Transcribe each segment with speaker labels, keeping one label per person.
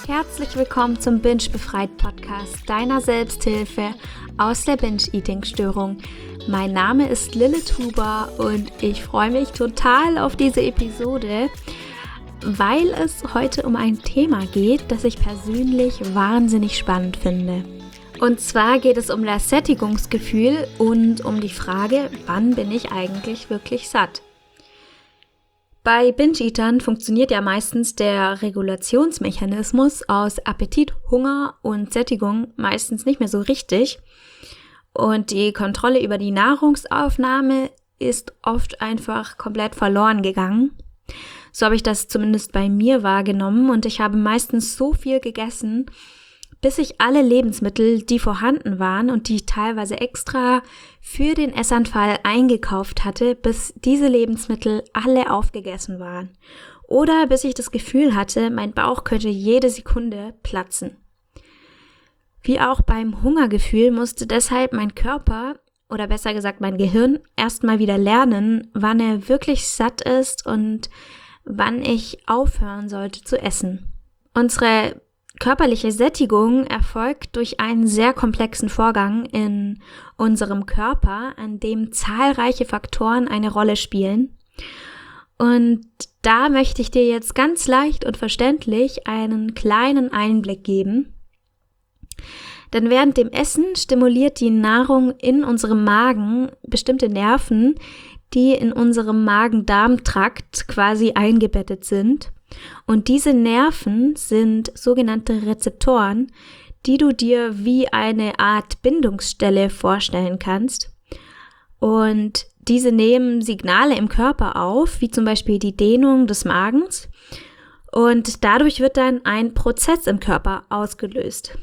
Speaker 1: Herzlich willkommen zum Binge Befreit Podcast, deiner Selbsthilfe aus der Binge-Eating-Störung. Mein Name ist Lilith Huber und ich freue mich total auf diese Episode, weil es heute um ein Thema geht, das ich persönlich wahnsinnig spannend finde. Und zwar geht es um das Sättigungsgefühl und um die Frage, wann bin ich eigentlich wirklich satt? Bei Binge-Eatern funktioniert ja meistens der Regulationsmechanismus aus Appetit, Hunger und Sättigung meistens nicht mehr so richtig. Und die Kontrolle über die Nahrungsaufnahme ist oft einfach komplett verloren gegangen. So habe ich das zumindest bei mir wahrgenommen und ich habe meistens so viel gegessen, bis ich alle Lebensmittel, die vorhanden waren und die ich teilweise extra für den Essanfall eingekauft hatte, bis diese Lebensmittel alle aufgegessen waren. Oder bis ich das Gefühl hatte, mein Bauch könnte jede Sekunde platzen. Wie auch beim Hungergefühl musste deshalb mein Körper, oder besser gesagt mein Gehirn, erstmal wieder lernen, wann er wirklich satt ist und wann ich aufhören sollte zu essen. Unsere körperliche Sättigung erfolgt durch einen sehr komplexen Vorgang in unserem Körper, an dem zahlreiche Faktoren eine Rolle spielen. Und da möchte ich dir jetzt ganz leicht und verständlich einen kleinen Einblick geben. Denn während dem Essen stimuliert die Nahrung in unserem Magen bestimmte Nerven, die in unserem Magen-Darm-Trakt quasi eingebettet sind. Und diese Nerven sind sogenannte Rezeptoren, die du dir wie eine Art Bindungsstelle vorstellen kannst. Und diese nehmen Signale im Körper auf, wie zum Beispiel die Dehnung des Magens. Und dadurch wird dann ein Prozess im Körper ausgelöst.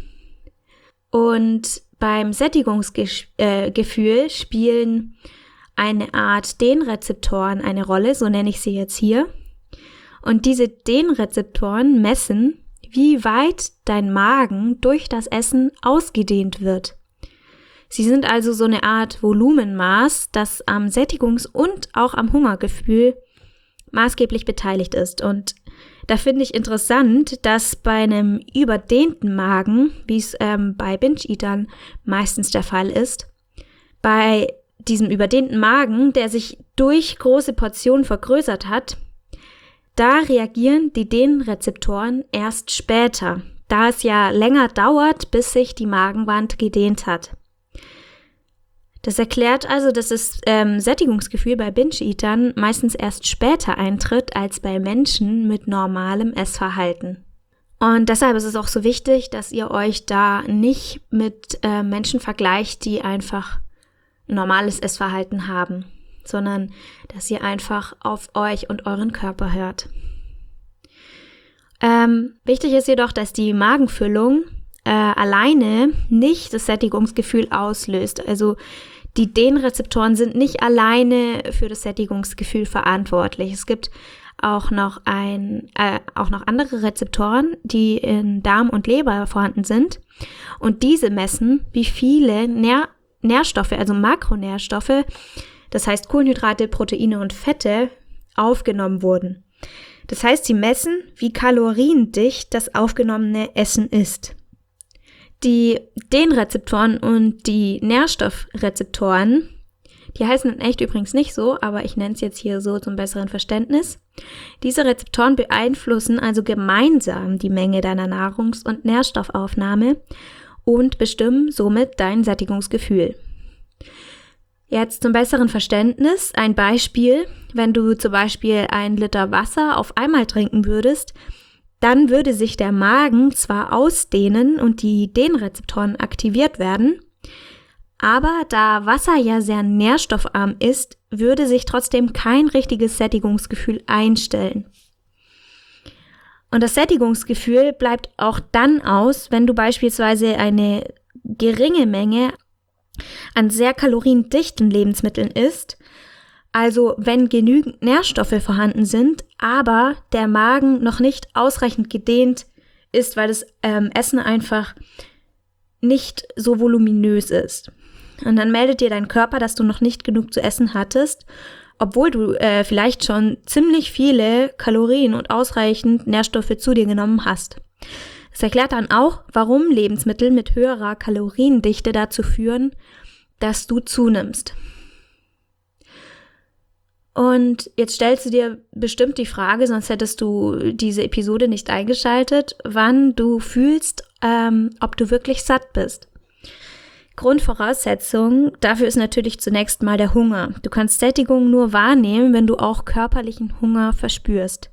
Speaker 1: Und beim Sättigungsgefühl spielen eine Art Dehnrezeptoren eine Rolle, so nenne ich sie jetzt hier. Und diese Dehnrezeptoren messen, wie weit dein Magen durch das Essen ausgedehnt wird. Sie sind also so eine Art Volumenmaß, das am Sättigungs- und auch am Hungergefühl maßgeblich beteiligt ist. Und da finde ich interessant, dass bei einem überdehnten Magen, wie es bei Binge-Eatern meistens der Fall ist, bei diesem überdehnten Magen, der sich durch große Portionen vergrößert hat, da reagieren die Dehnrezeptoren erst später, da es ja länger dauert, bis sich die Magenwand gedehnt hat. Das erklärt also, dass das Sättigungsgefühl bei Binge-Eatern meistens erst später eintritt als bei Menschen mit normalem Essverhalten. Und deshalb ist es auch so wichtig, dass ihr euch da nicht mit Menschen vergleicht, die einfach normales Essverhalten haben, sondern dass ihr einfach auf euch und euren Körper hört. Wichtig ist jedoch, dass die Magenfüllung alleine nicht das Sättigungsgefühl auslöst. Also die Dehnrezeptoren sind nicht alleine für das Sättigungsgefühl verantwortlich. Es gibt auch noch andere Rezeptoren, die in Darm und Leber vorhanden sind. Und diese messen, wie viele Nährstoffe, also Makronährstoffe, das heißt Kohlenhydrate, Proteine und Fette, aufgenommen wurden. Das heißt, sie messen, wie kaloriendicht das aufgenommene Essen ist. Die Dehnrezeptoren und die Nährstoffrezeptoren, die heißen in echt übrigens nicht so, aber ich nenne es jetzt hier so zum besseren Verständnis. Diese Rezeptoren beeinflussen also gemeinsam die Menge deiner Nahrungs- und Nährstoffaufnahme und bestimmen somit dein Sättigungsgefühl. Jetzt zum besseren Verständnis ein Beispiel: Wenn du zum Beispiel 1 Liter Wasser auf einmal trinken würdest, dann würde sich der Magen zwar ausdehnen und die Dehnrezeptoren aktiviert werden, aber da Wasser ja sehr nährstoffarm ist, würde sich trotzdem kein richtiges Sättigungsgefühl einstellen. Und das Sättigungsgefühl bleibt auch dann aus, wenn du beispielsweise eine geringe Menge an sehr kaloriendichten Lebensmitteln isst, also wenn genügend Nährstoffe vorhanden sind, aber der Magen noch nicht ausreichend gedehnt ist, weil das Essen einfach nicht so voluminös ist. Und dann meldet dir dein Körper, dass du noch nicht genug zu essen hattest, obwohl du vielleicht schon ziemlich viele Kalorien und ausreichend Nährstoffe zu dir genommen hast. Es erklärt dann auch, warum Lebensmittel mit höherer Kaloriendichte dazu führen, dass du zunimmst. Und jetzt stellst du dir bestimmt die Frage, sonst hättest du diese Episode nicht eingeschaltet, wann du fühlst, ob du wirklich satt bist. Grundvoraussetzung dafür ist natürlich zunächst mal der Hunger. Du kannst Sättigung nur wahrnehmen, wenn du auch körperlichen Hunger verspürst.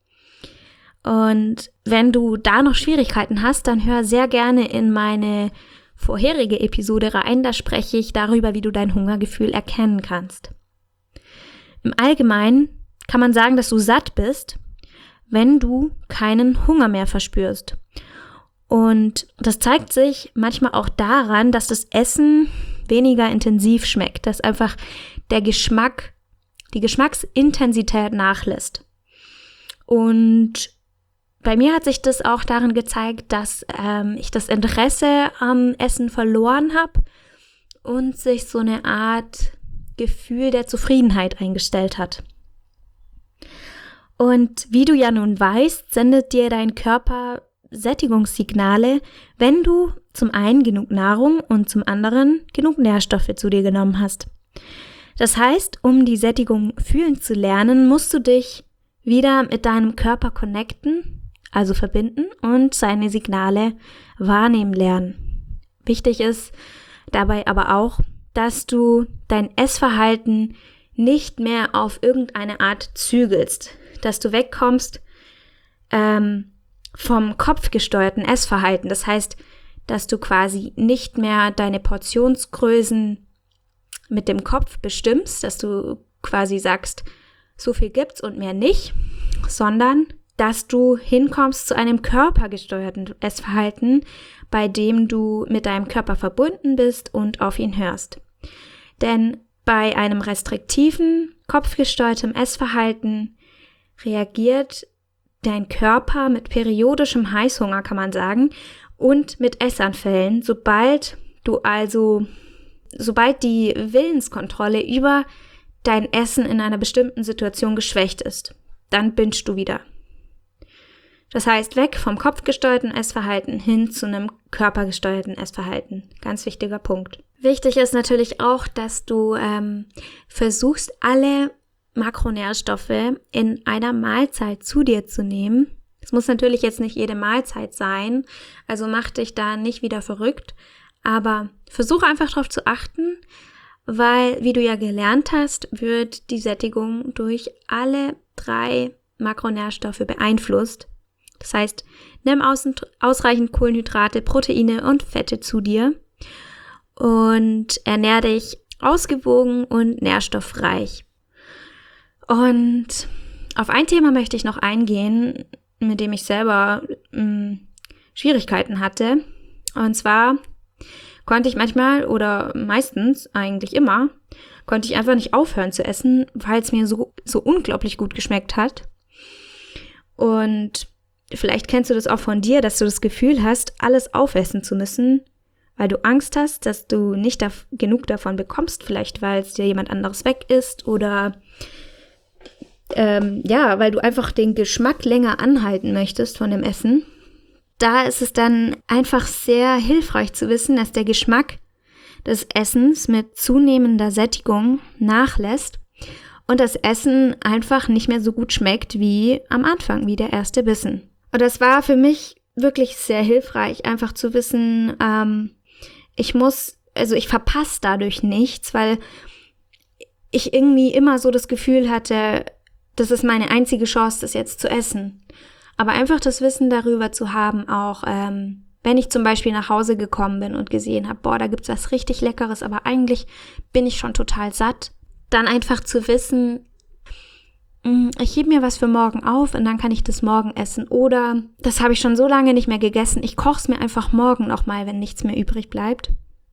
Speaker 1: Und wenn du da noch Schwierigkeiten hast, dann hör sehr gerne in meine vorherige Episode rein, da spreche ich darüber, wie du dein Hungergefühl erkennen kannst. Im Allgemeinen kann man sagen, dass du satt bist, wenn du keinen Hunger mehr verspürst. Und das zeigt sich manchmal auch daran, dass das Essen weniger intensiv schmeckt, dass einfach die Geschmacksintensität nachlässt. Und bei mir hat sich das auch darin gezeigt, dass ich das Interesse am Essen verloren habe und sich so eine Art Gefühl der Zufriedenheit eingestellt hat. Und wie du ja nun weißt, sendet dir dein Körper Sättigungssignale, wenn du zum einen genug Nahrung und zum anderen genug Nährstoffe zu dir genommen hast. Das heißt, um die Sättigung fühlen zu lernen, musst du dich wieder mit deinem Körper connecten, also verbinden und seine Signale wahrnehmen lernen. Wichtig ist dabei aber auch, dass du dein Essverhalten nicht mehr auf irgendeine Art zügelst, dass du wegkommst vom kopfgesteuerten Essverhalten. Das heißt, dass du quasi nicht mehr deine Portionsgrößen mit dem Kopf bestimmst, dass du quasi sagst, so viel gibt's und mehr nicht, sondern dass du hinkommst zu einem körpergesteuerten Essverhalten, bei dem du mit deinem Körper verbunden bist und auf ihn hörst. Denn bei einem restriktiven, kopfgesteuertem Essverhalten reagiert dein Körper mit periodischem Heißhunger, kann man sagen, und mit Essanfällen, sobald die Willenskontrolle über dein Essen in einer bestimmten Situation geschwächt ist. Dann bingst du wieder. Das heißt, weg vom kopfgesteuerten Essverhalten hin zu einem körpergesteuerten Essverhalten. Ganz wichtiger Punkt. Wichtig ist natürlich auch, dass du versuchst, alle Makronährstoffe in einer Mahlzeit zu dir zu nehmen. Es muss natürlich jetzt nicht jede Mahlzeit sein, also mach dich da nicht wieder verrückt, aber versuche einfach darauf zu achten, weil, wie du ja gelernt hast, wird die Sättigung durch alle 3 Makronährstoffe beeinflusst. Das heißt, nimm ausreichend Kohlenhydrate, Proteine und Fette zu dir und ernähr dich ausgewogen und nährstoffreich. Und auf ein Thema möchte ich noch eingehen, mit dem ich selber Schwierigkeiten hatte. Und zwar konnte ich manchmal oder meistens eigentlich immer, konnte ich einfach nicht aufhören zu essen, weil es mir so unglaublich gut geschmeckt hat. Und vielleicht kennst du das auch von dir, dass du das Gefühl hast, alles aufessen zu müssen, weil du Angst hast, dass du nicht genug davon bekommst, vielleicht weil es dir jemand anderes weg ist oder weil du einfach den Geschmack länger anhalten möchtest von dem Essen. Da ist es dann einfach sehr hilfreich zu wissen, dass der Geschmack des Essens mit zunehmender Sättigung nachlässt und das Essen einfach nicht mehr so gut schmeckt wie am Anfang, wie der erste Bissen. Und das war für mich wirklich sehr hilfreich, einfach zu wissen, ich verpasse dadurch nichts, weil ich irgendwie immer so das Gefühl hatte, das ist meine einzige Chance, das jetzt zu essen. Aber einfach das Wissen darüber zu haben, auch wenn ich zum Beispiel nach Hause gekommen bin und gesehen habe, da gibt's was richtig Leckeres, aber eigentlich bin ich schon total satt, dann einfach zu wissen, ich hebe mir was für morgen auf und dann kann ich das morgen essen. Oder das habe ich schon so lange nicht mehr gegessen, ich koche es mir einfach morgen nochmal, wenn nichts mehr übrig bleibt.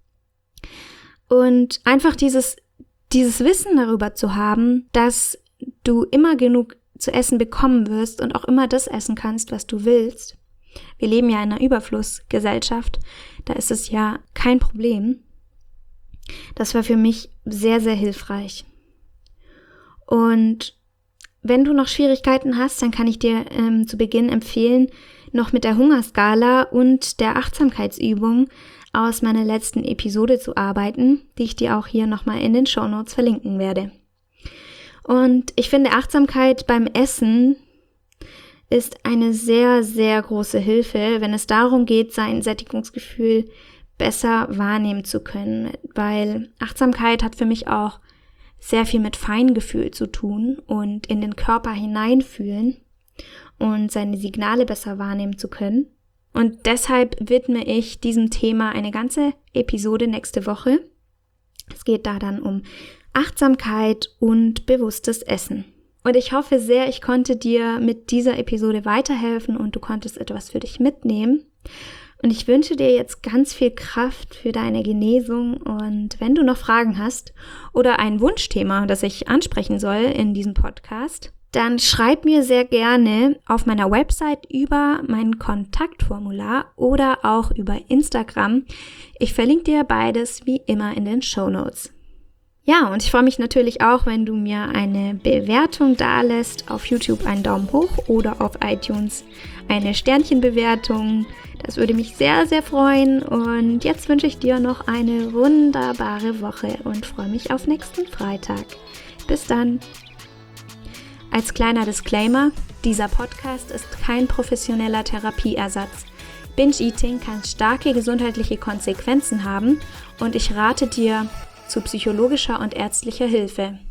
Speaker 1: Und einfach dieses Wissen darüber zu haben, dass du immer genug zu essen bekommen wirst und auch immer das essen kannst, was du willst. Wir leben ja in einer Überflussgesellschaft, da ist es ja kein Problem. Das war für mich sehr, sehr hilfreich. Und wenn du noch Schwierigkeiten hast, dann kann ich dir zu Beginn empfehlen, noch mit der Hungerskala und der Achtsamkeitsübung aus meiner letzten Episode zu arbeiten, die ich dir auch hier nochmal in den Shownotes verlinken werde. Und ich finde, Achtsamkeit beim Essen ist eine sehr, sehr große Hilfe, wenn es darum geht, sein Sättigungsgefühl besser wahrnehmen zu können, weil Achtsamkeit hat für mich auch sehr viel mit Feingefühl zu tun und in den Körper hineinfühlen und seine Signale besser wahrnehmen zu können. Und deshalb widme ich diesem Thema eine ganze Episode nächste Woche. Es geht da dann um Achtsamkeit und bewusstes Essen. Und ich hoffe sehr, ich konnte dir mit dieser Episode weiterhelfen und du konntest etwas für dich mitnehmen. Und ich wünsche dir jetzt ganz viel Kraft für deine Genesung. Und wenn du noch Fragen hast oder ein Wunschthema, das ich ansprechen soll in diesem Podcast, dann schreib mir sehr gerne auf meiner Website über mein Kontaktformular oder auch über Instagram. Ich verlinke dir beides wie immer in den Shownotes. Ja, und ich freue mich natürlich auch, wenn du mir eine Bewertung dalässt, auf YouTube einen Daumen hoch oder auf iTunes eine Sternchenbewertung. Das würde mich sehr, sehr freuen. Und jetzt wünsche ich dir noch eine wunderbare Woche und freue mich auf nächsten Freitag. Bis dann. Als kleiner Disclaimer, dieser Podcast ist kein professioneller Therapieersatz. Binge-Eating kann starke gesundheitliche Konsequenzen haben und ich rate dir zu psychologischer und ärztlicher Hilfe.